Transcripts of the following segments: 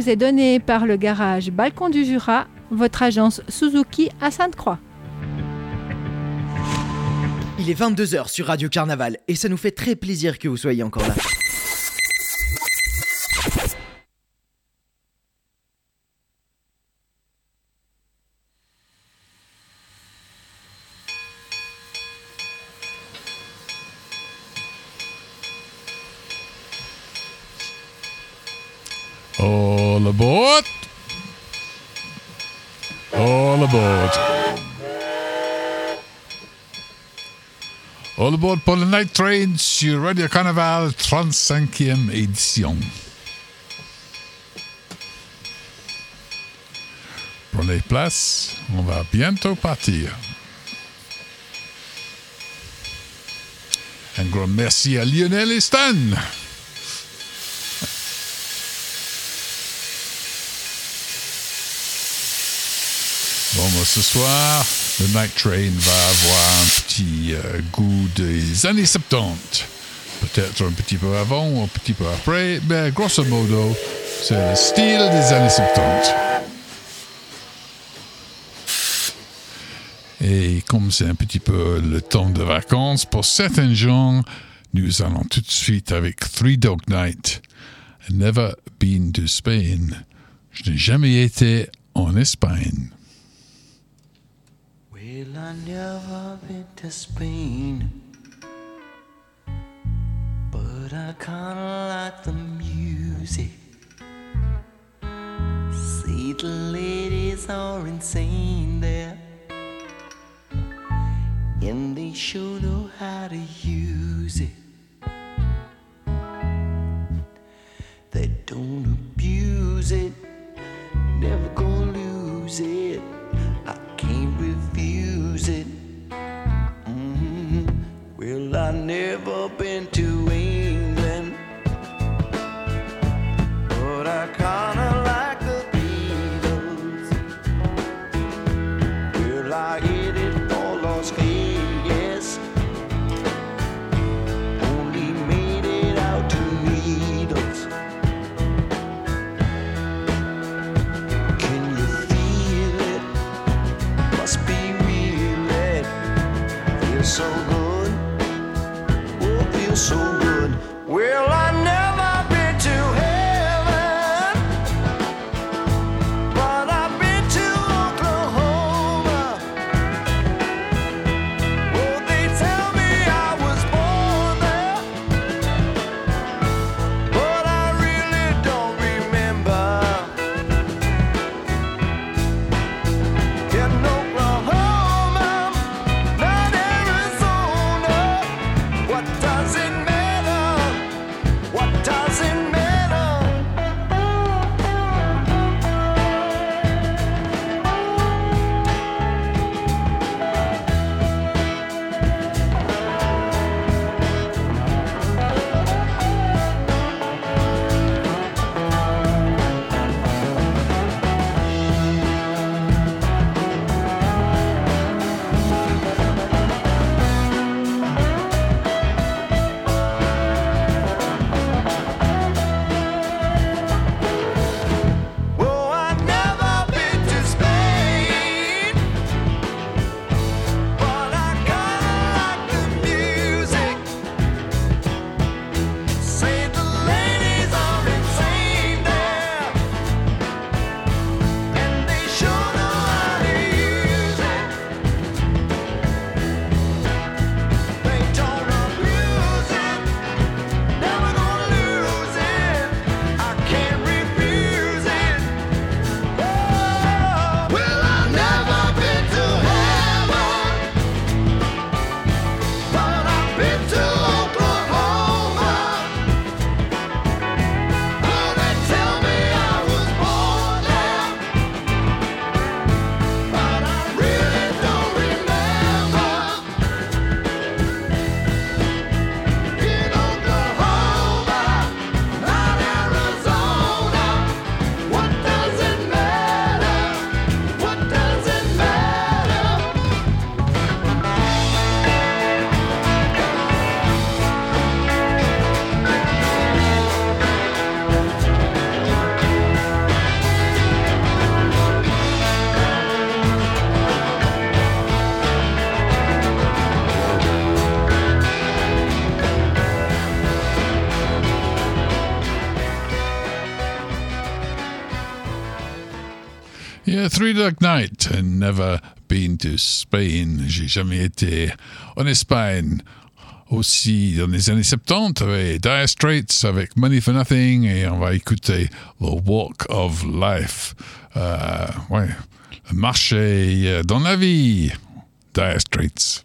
vous est donné par le garage Balcon du Jura, votre agence Suzuki à Sainte-Croix. Il est 22h sur Radio Carnaval et ça nous fait très plaisir que vous soyez encore là. All aboard! All aboard! All aboard pour le Night Train sur Radio Carnaval, 35e édition. Prenez place, on va bientôt partir. Un grand merci à Lionel et Stan. Bon, ce soir, le Night Train va avoir un petit goût des années 70. Peut-être un petit peu avant ou un petit peu après, mais grosso modo, c'est le style des années 70. Et comme c'est un petit peu le temps de vacances, pour certains gens, nous allons tout de suite avec Three Dog Night. I've never been to Spain. Je n'ai jamais été en Espagne. Well, I never been to Spain, but I kinda like the music. See, the ladies are insane there, and they sure know how to use it. They don't abuse it, never gonna lose it. I can't refuse it. Well, I never been to England, but I kinda like the Beatles. Well, I hit it for Las Vegas, only made it out to Needles. Can Yeah, Three Dog Night, and never been to Spain. J'ai jamais été en Espagne. Aussi, dans les années 70, avec Dire Straits, avec Money for Nothing, et on va écouter The Walk of Life. Ouais, marcher dans la vie. Dire Straits.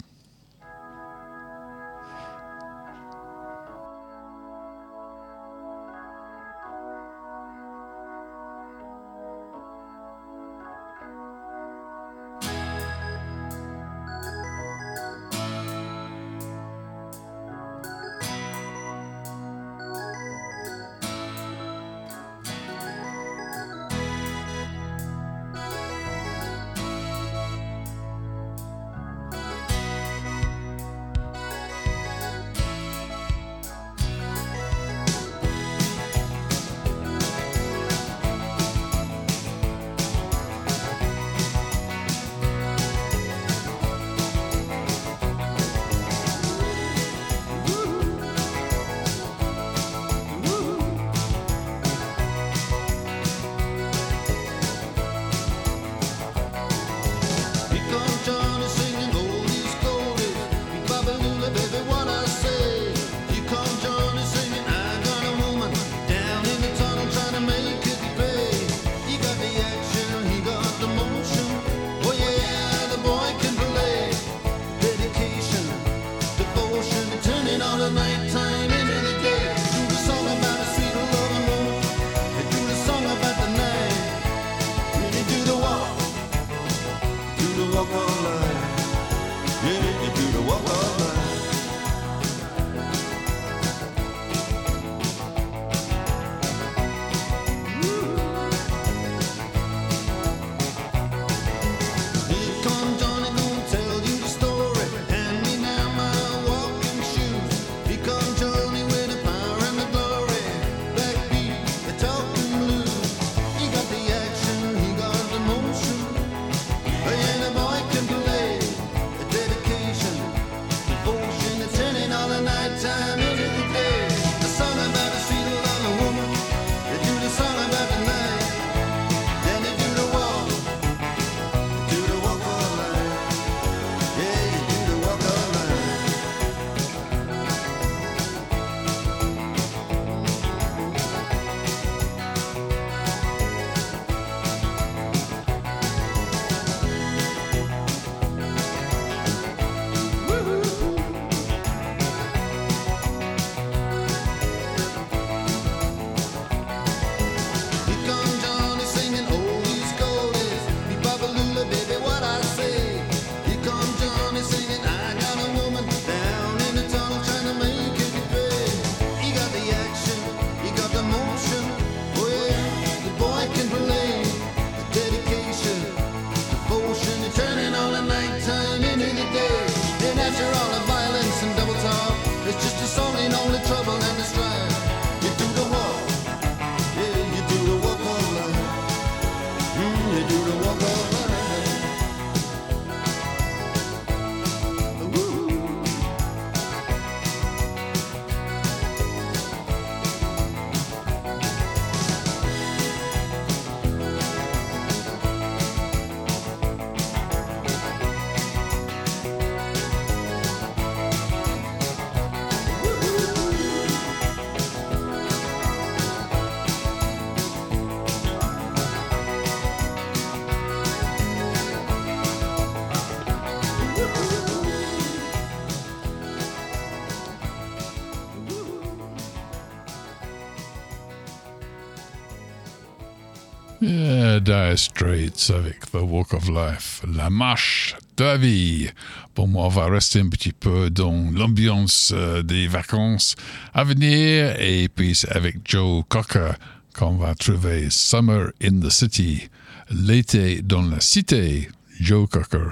Yeah, Dire Straits avec The Walk of Life, la marche de la vie. Pour moi, on va rester un petit peu dans l'ambiance des vacances à venir et puis avec Joe Cocker qu'on va trouver Summer in the City, l'été dans la cité, Joe Cocker.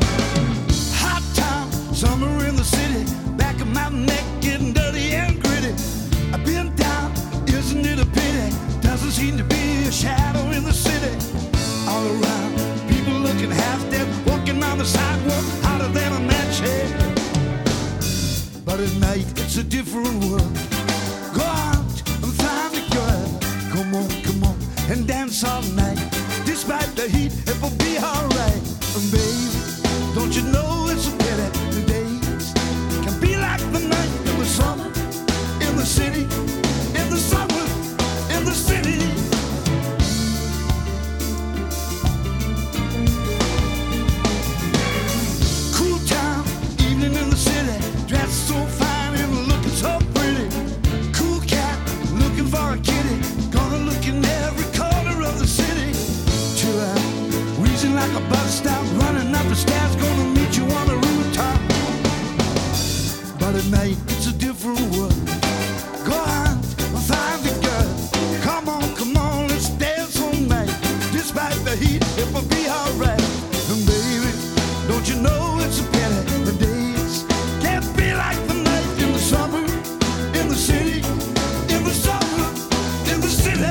Summer in the city, back of Mountain Neck, getting dirty and gritty. it's a different world. Go out and find a girl. Come on, and dance all night. Despite the heat, it will be alright. And baby, don't you know it's a pity the days can be like the night in the summer, in the city, in the summer, in the city. Cool town, evening in the city, dressed so fine and looking so pretty. Cool cat, looking for a kitty, gonna look in every corner of the city. Chill out, wheezing like a bus stop, running up the stairs, gonna meet you on the rooftop. But at night, it's a different world. Go out and find a girl. Come on, let's dance all night. Despite the heat, it will be alright. And baby, don't you know it's a pity the days can't be like the night in the summer, in the city, in the summer, in the city.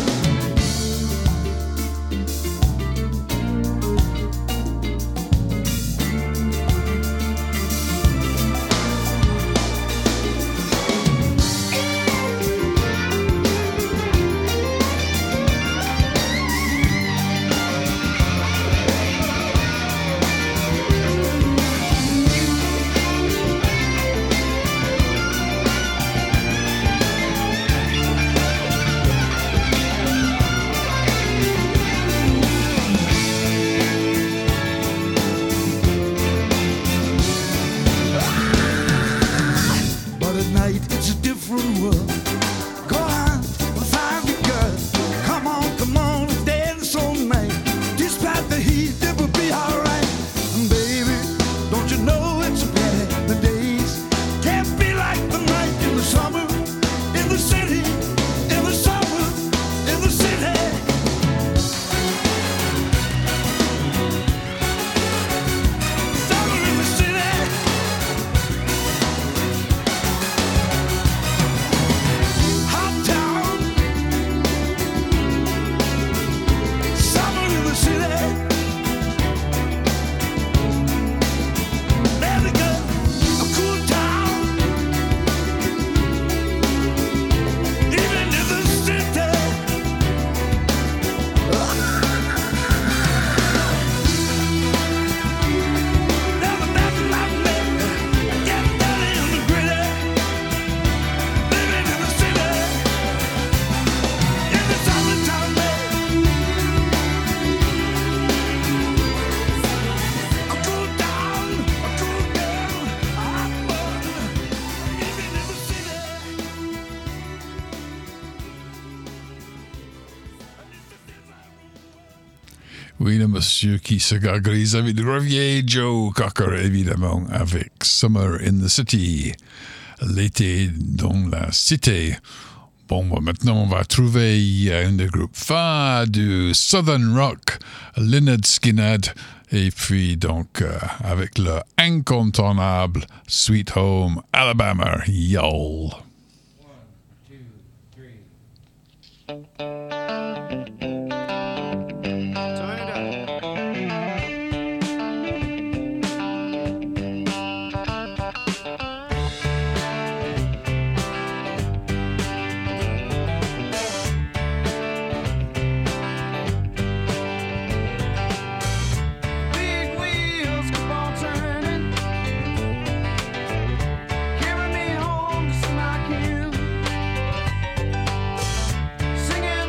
But at night it's a different world. Go out and find a girl. Come on, and dance all night. Despite the heat, it will be alright. And baby, don't you know it's a pity the days can't be like the night in the summer, in the city, in the summer, in the city. Summer in the city. Hot town, summer in the city. There we go, a cool town, even in the city. Never nothing like me, getting dirty in the gritty, living in the city, in the summertime, baby. A cool town, a cool girl, a hot bun, living in the city. Oui, le monsieur qui se gargarise avec du Revier Joe Cocker, évidemment, avec Summer in the City, l'été dans la cité. Bon, bah, maintenant, on va trouver un des groupes phares du Southern Rock, Lynyrd Skynyrd, et puis donc avec le incontournable Sweet Home Alabama, y'all. Big wheels keep on turning, carry me home to smack you. Singing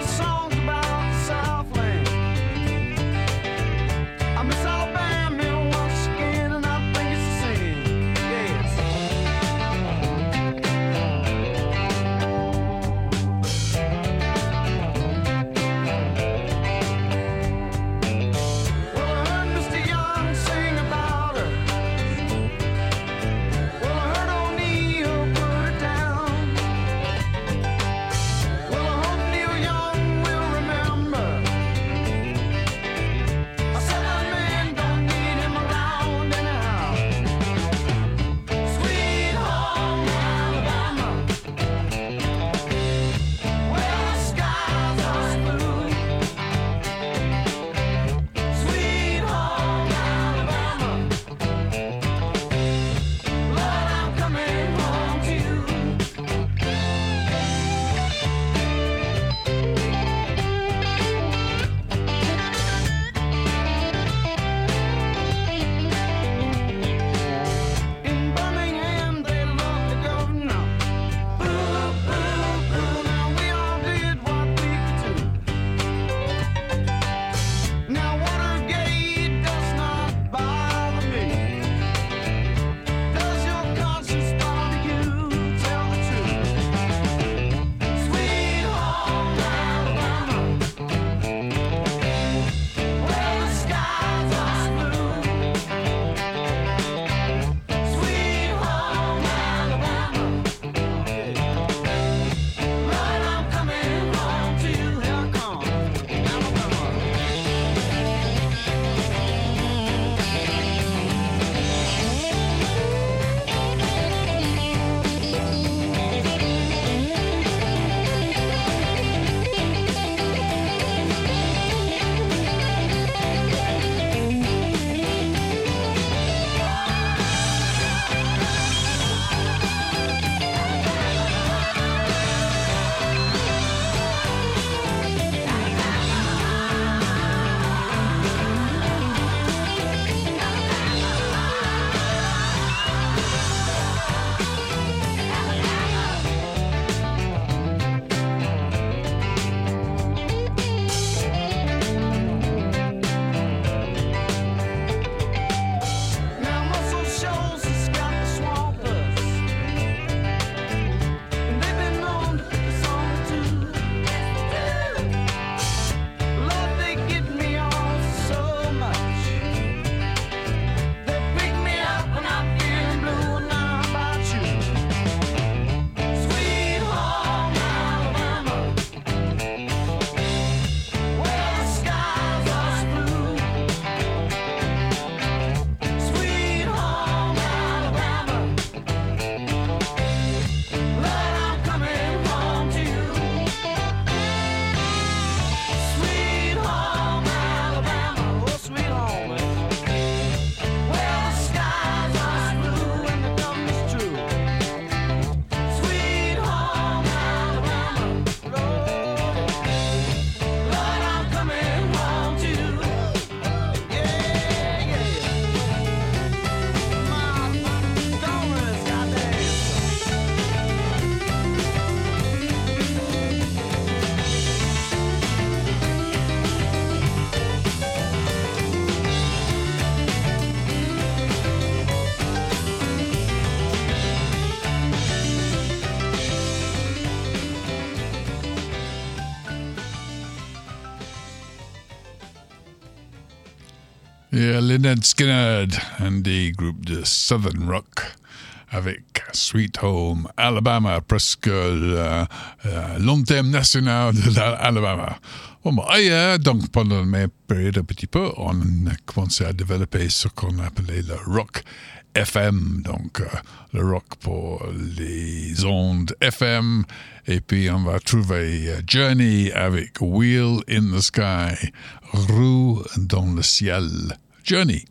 Yeah, Lynyrd Skynyrd, un des groupes de Southern Rock, avec Sweet Home Alabama, presque l'anthem national de l'Alabama. Bon, ailleurs, donc pendant mes périodes un petit peu, on a commencé à développer ce qu'on appelait le rock FM, donc le rock pour les ondes FM, et puis on va trouver Journey avec Wheel in the Sky, roue dans le ciel. Journey.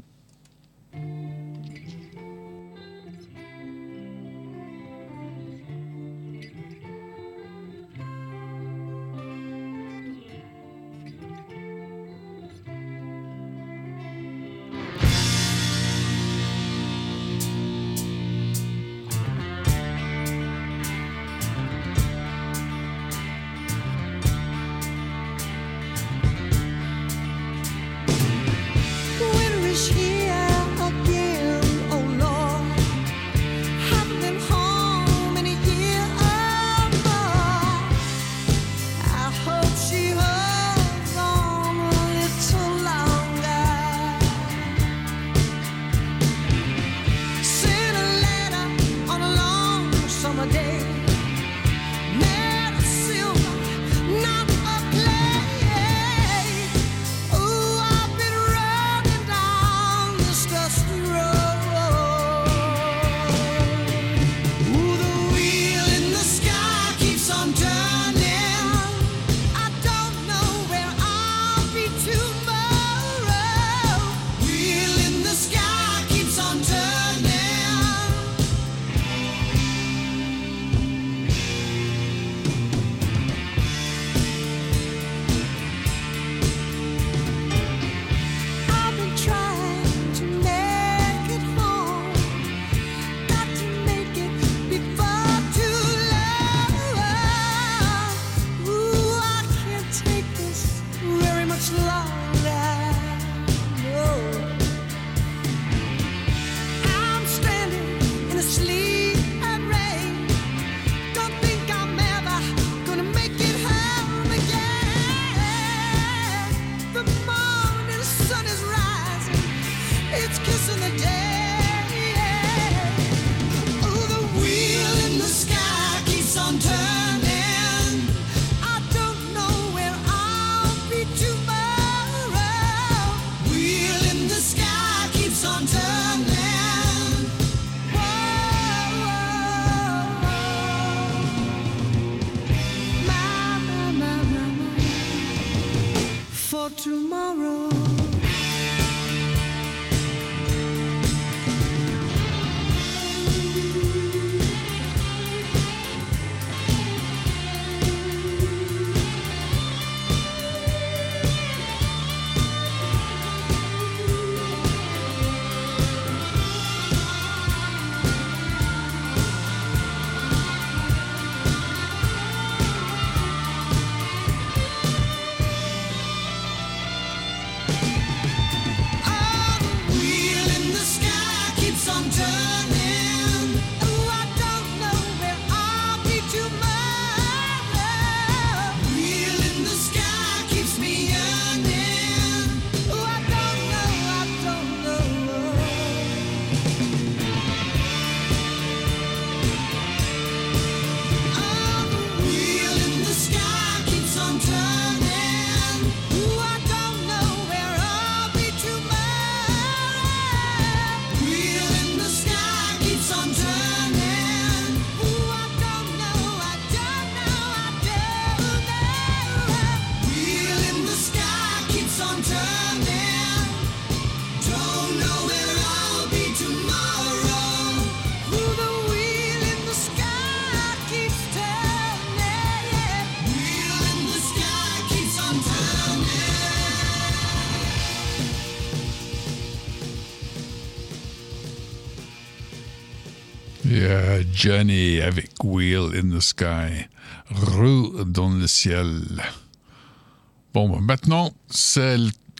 Yeah, Journey avec Wheel in the Sky, roue dans le ciel. Bon, maintenant, c'est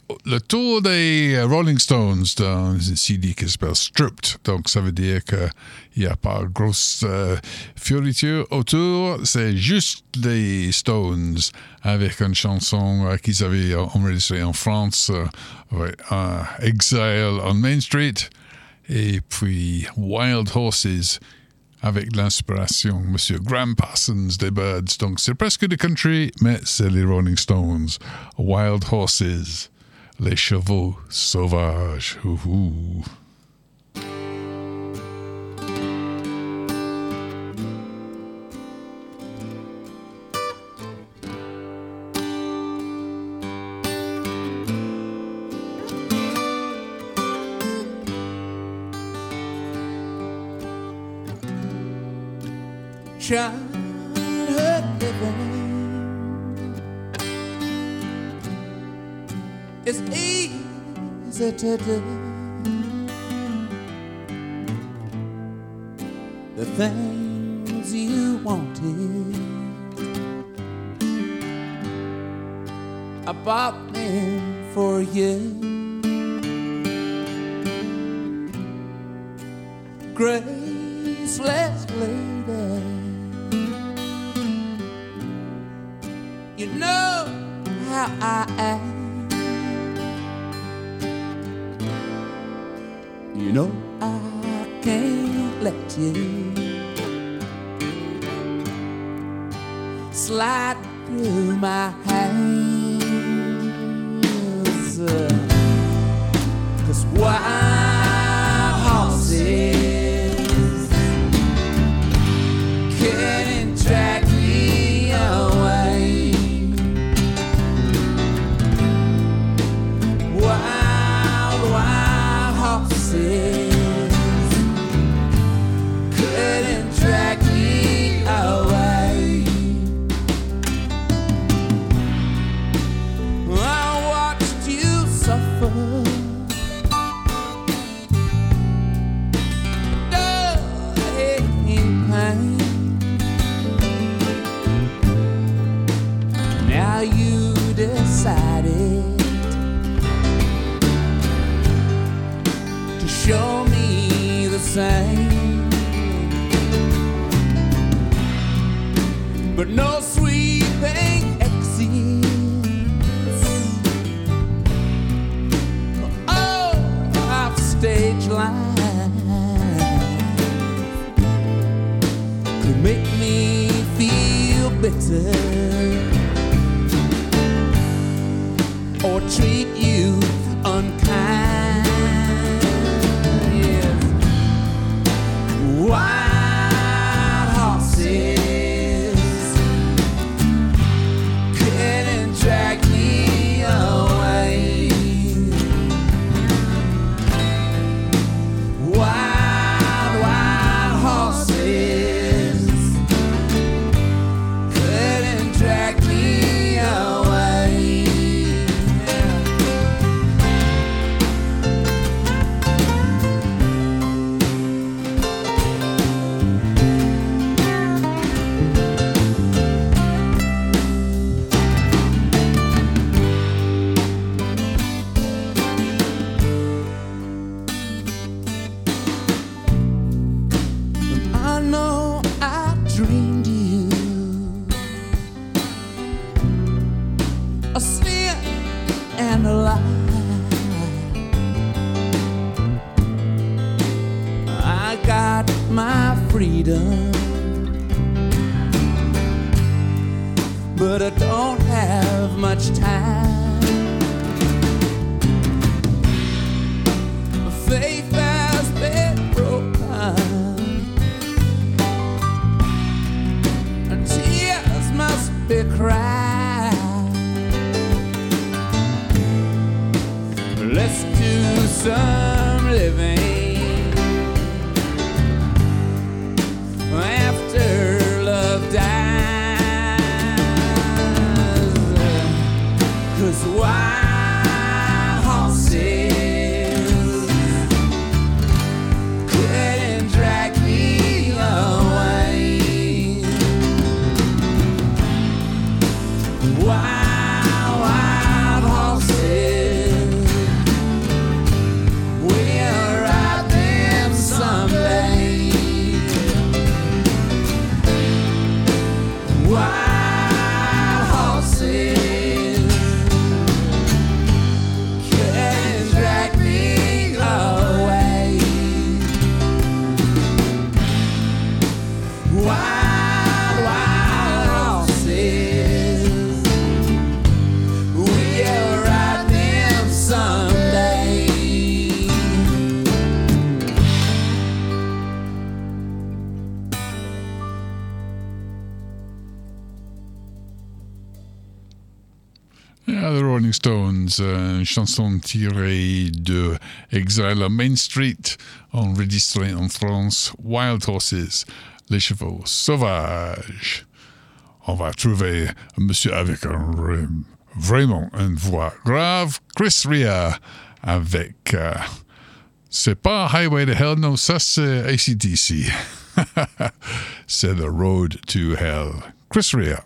le tour des Rolling Stones dans un CD qui s'appelle Stripped. Donc, ça veut dire qu'il n'y a pas grosse fioriture autour. C'est juste les Stones avec une chanson qu'ils avaient enregistrée en France, Exile on Main Street. Et puis Wild Horses avec l'inspiration Monsieur Graham Parsons des Byrds. Donc, c'est presque du country, mais c'est les Rolling Stones. Wild Horses. Les chevaux sauvages. Ouhou. Childhood living is easy to do. The things you wanted, I bought them for you. Graceless lady, you know how I am. You know I can't let you slide through my hands. 'Cause wild horses can't drag me away. Wild horses couldn't drag me away. I watched you suffer, in pain. Now you decided to show me the same, but no sweeping exits. Oh, off stage line could make me feel bitter or treat you unkind. Yes. Wild horses couldn't drag me away. Wild horses couldn't drag me away. I know I dreamed you a sin and a lie. I got my freedom, but I don't have much time. My faith has been broken, and tears must be cried. Let's do some living after love dies. 'Cause wild horses couldn't drag me away. Wild horses Wild horses can drag me away. Wild, wild horses, we'll ride them someday. Yeah, the Rolling Stones, une chanson tirée de Exile on Main Street, enregistrée en France, Wild Horses, les chevaux sauvages. On va trouver un monsieur avec vraiment une voix grave, Chris Rea, avec... c'est pas Highway to Hell, non, ça c'est AC/DC. C'est The Road to Hell. Chris Rea.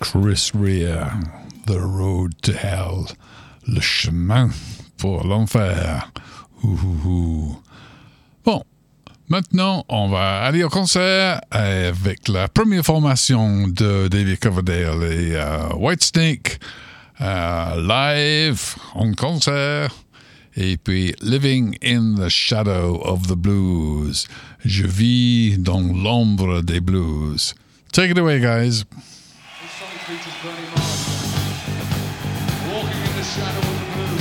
Chris Rea, The Road to Hell, le chemin pour l'enfer. Bon, maintenant, on va aller au concert avec la première formation de David Coverdale et Whitesnake, live en concert. Et puis, Living in the Shadow of the Blues. Je vis dans l'ombre des blues. Take it away, guys. This song features Bernie Marsden, Walking in the Shadow of the Blues.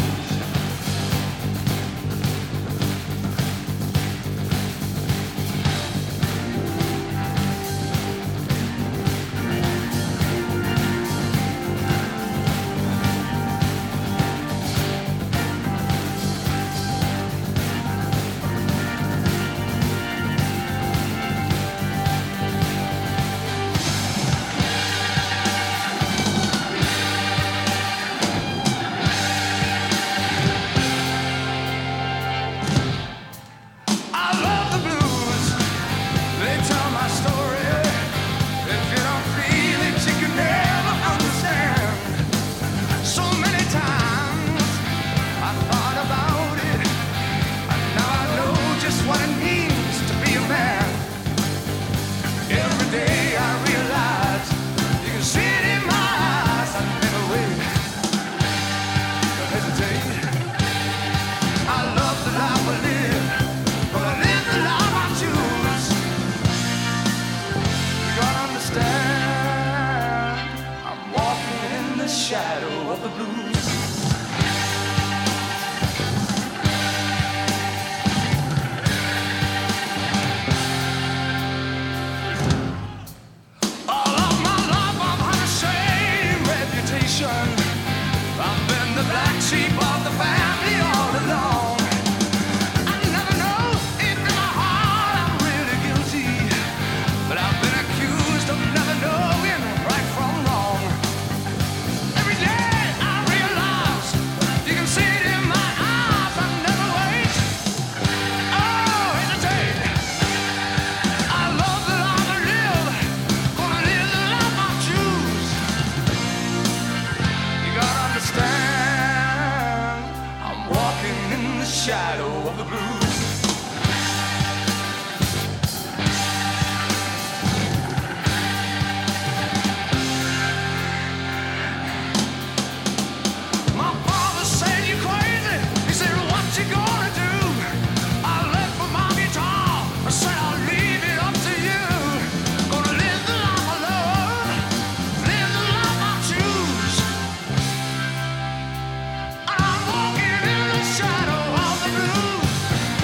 Shadow of the blues.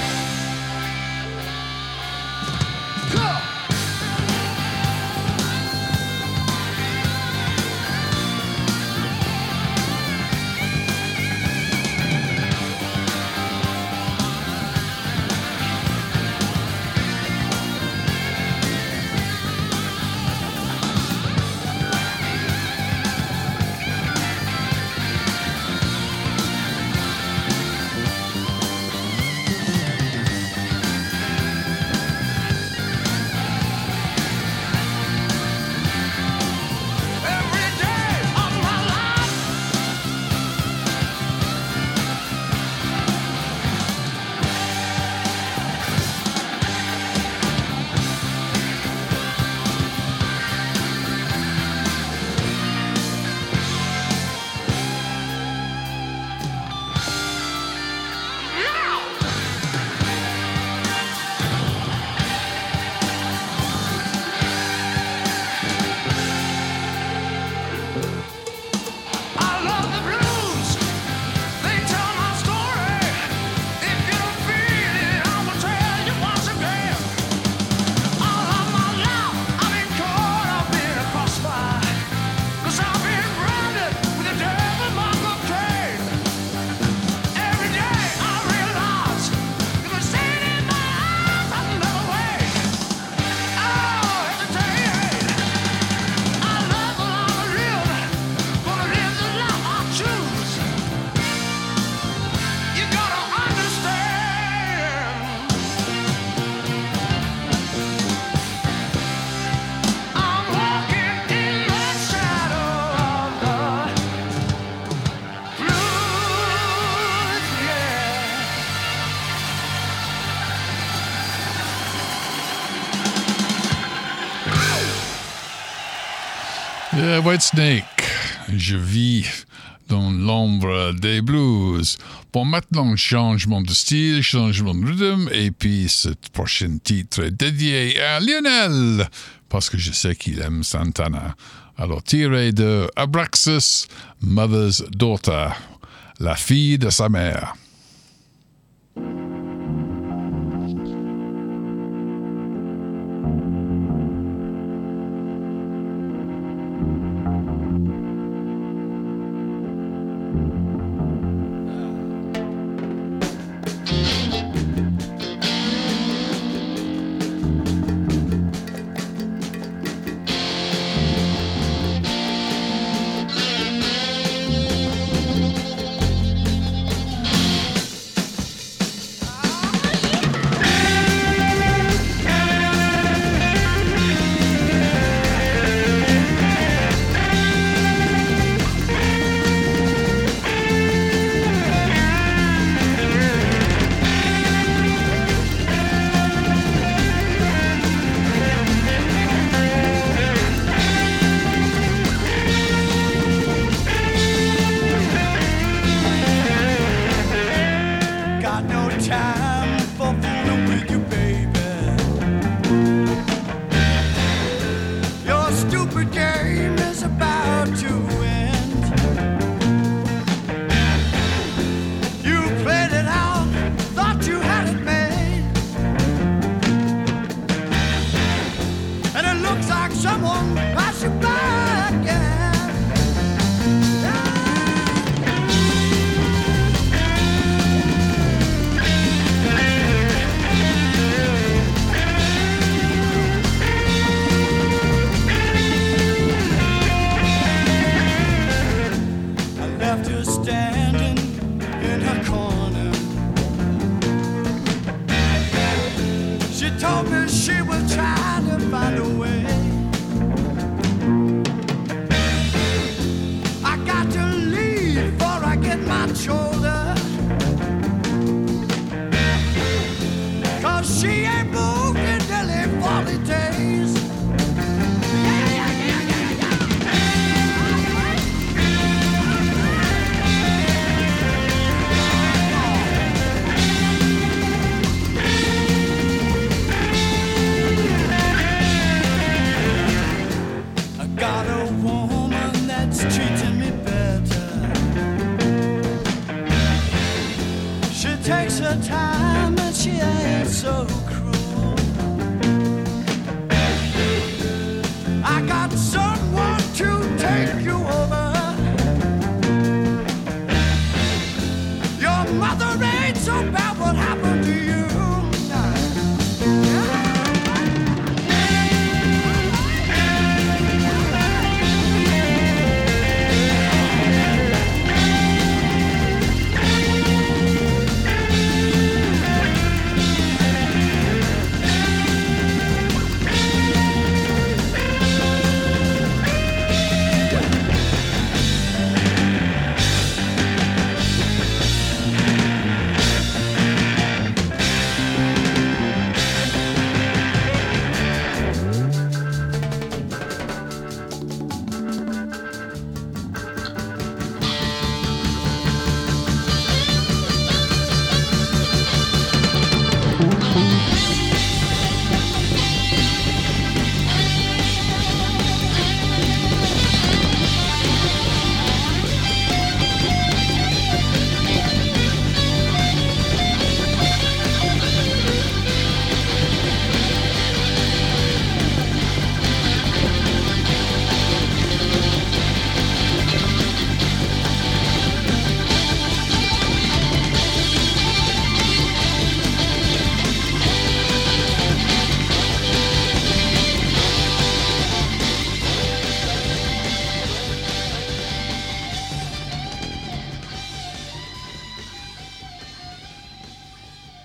Whitesnake, je vis dans l'ombre des blues. Bon, maintenant, changement de style, changement de rythme, et puis ce prochain titre est dédié à Lionel, parce que je sais qu'il aime Santana. Alors, tiré de Abraxas, Mother's Daughter, la fille de sa mère.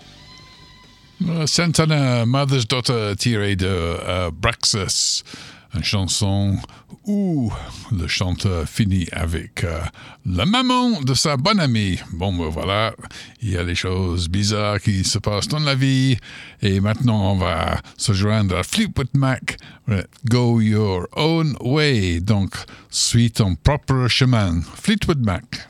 Santana, Mother's Daughter, tiré de Braxas. une chanson où le chanteur finit avec la maman de sa bonne amie. Bon, ben voilà, il y a des choses bizarres qui se passent dans la vie. Et maintenant, on va se joindre à Fleetwood Mac. Go your own way. Donc, suis ton propre chemin. Fleetwood Mac.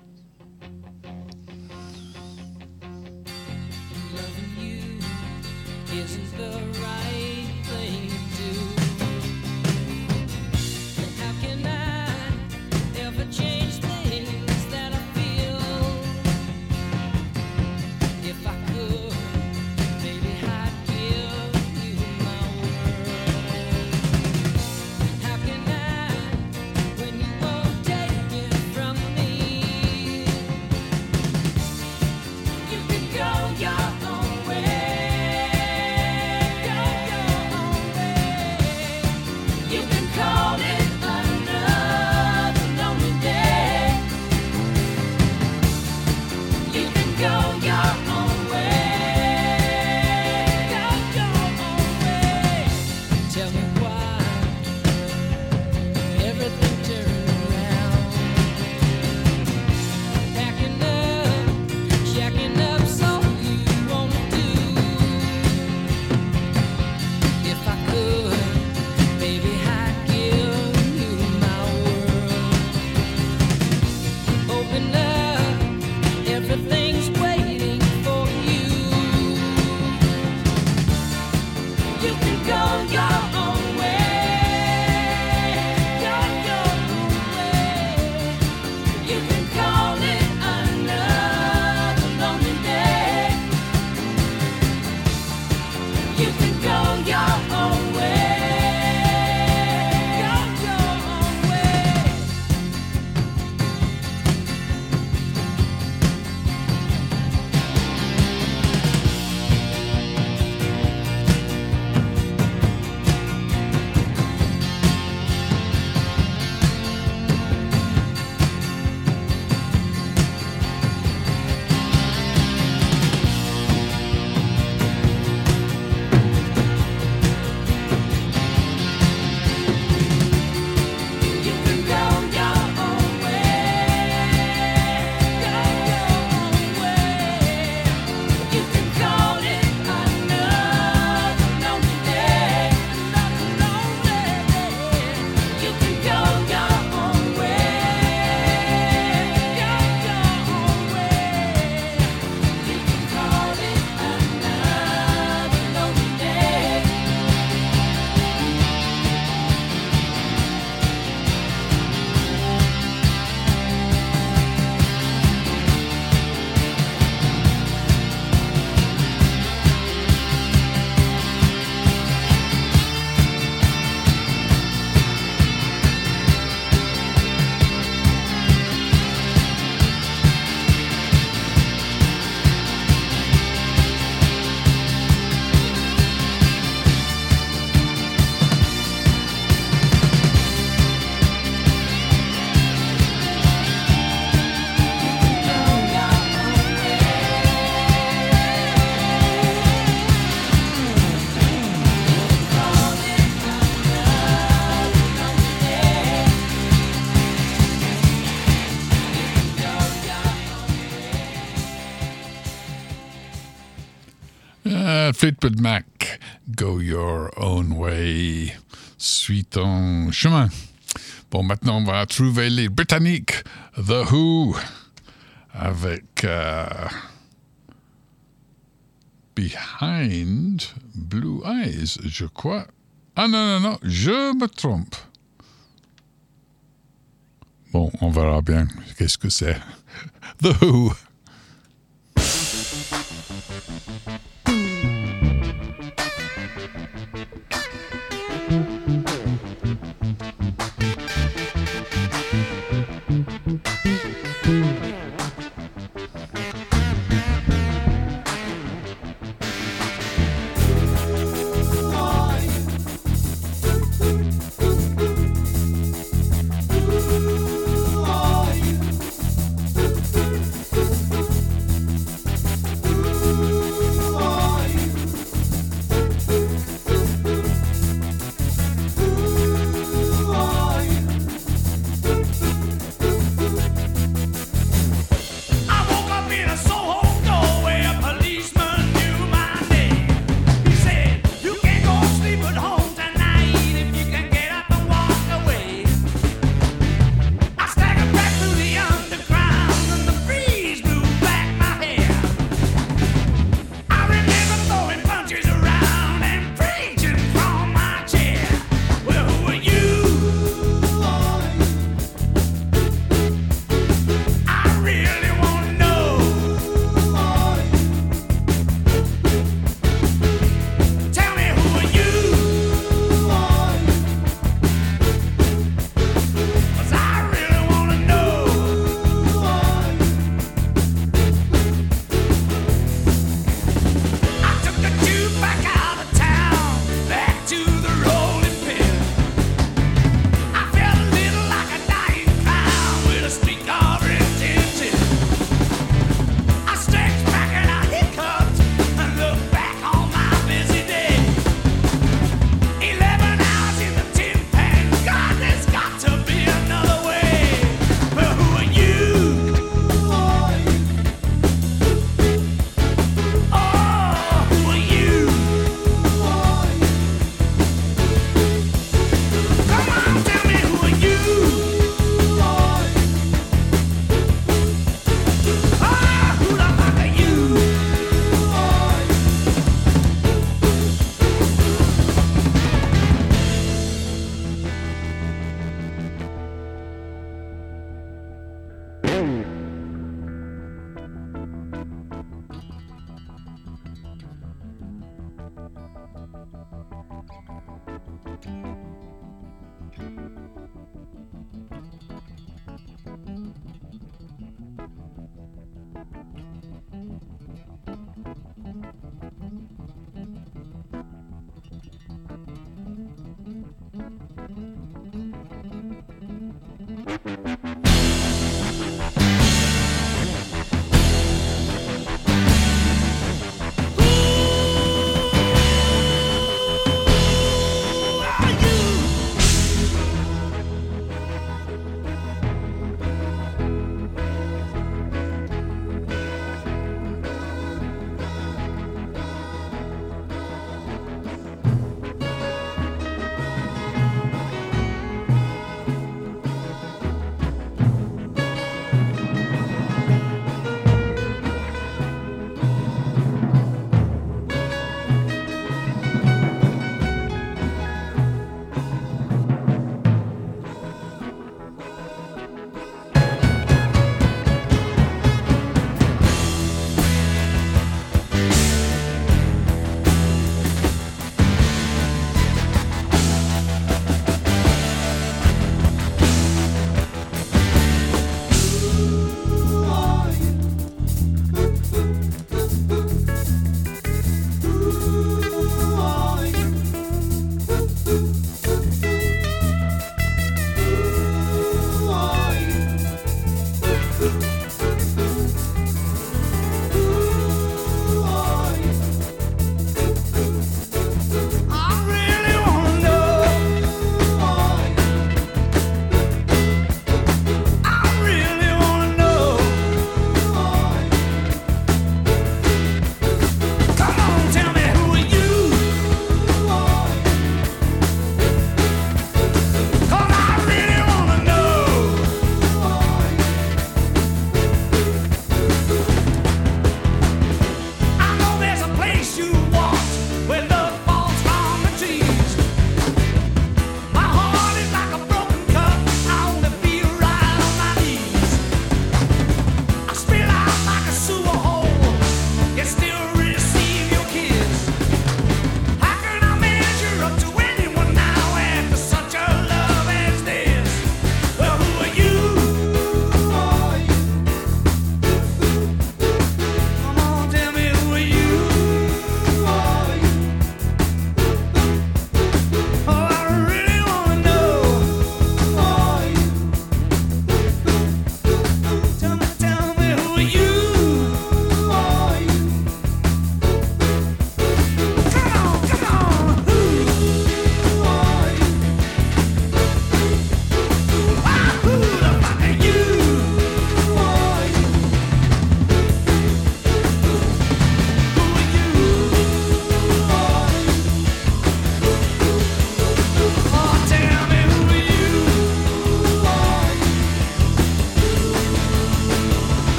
Fleetwood Mac, Go Your Own Way, suis ton chemin. Bon, maintenant, on va trouver les Britanniques, The Who, avec Behind Blue Eyes, je crois. Ah non, je me trompe. Bon, on verra bien qu'est-ce que c'est. The Who.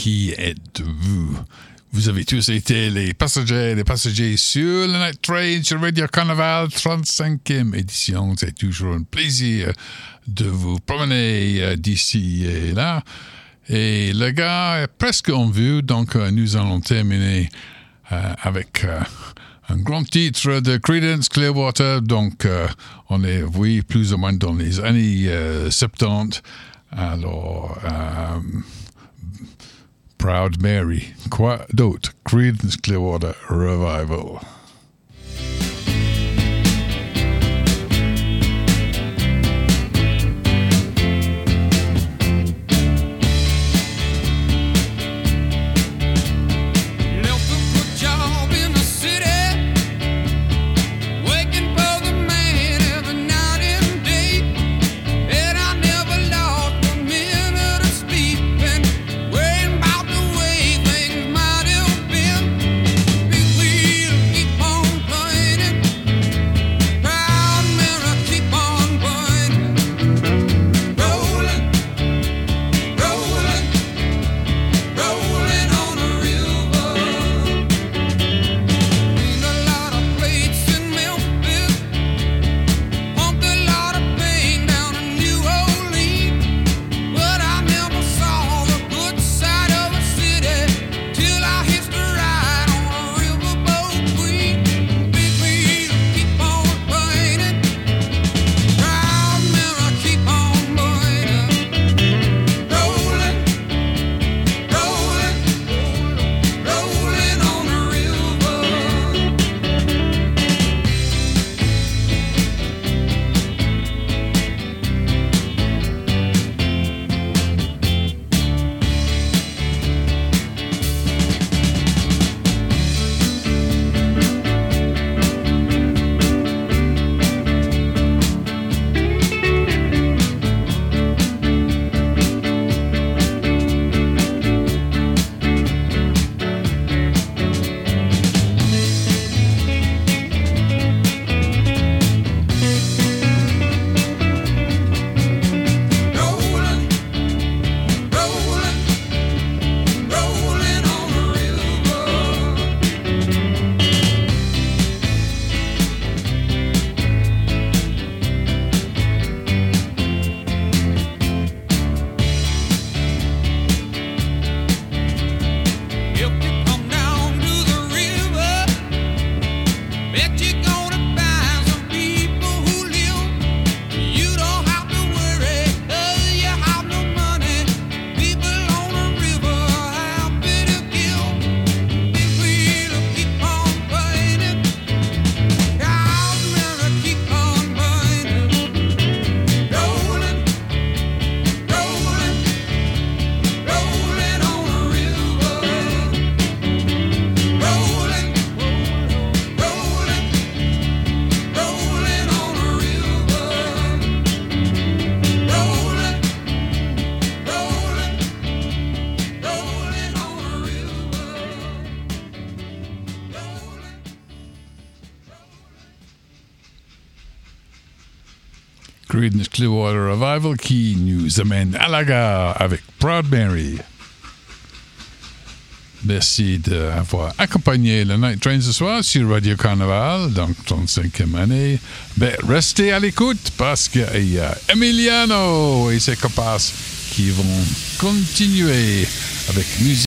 qui êtes-vous? Vous avez tous été les passagers sur le Night Train sur Radio Carnaval, 35e édition. C'est toujours un plaisir de vous promener d'ici et là. Et le gars est presque en vue, donc nous allons terminer avec un grand titre de Creedence Clearwater. Donc on est, oui, plus ou moins dans les années 70. Alors... Proud Mary. Quoi d'autre? Creedence Clearwater Revival. Creedence Clearwater Revival qui nous amène à la gare avec Proud Mary. Merci d'avoir accompagné le Night Train ce soir sur Radio Carnaval, donc 35e année. Ben, restez à l'écoute parce qu'il y a Emiliano et ses copains qui vont continuer avec musique.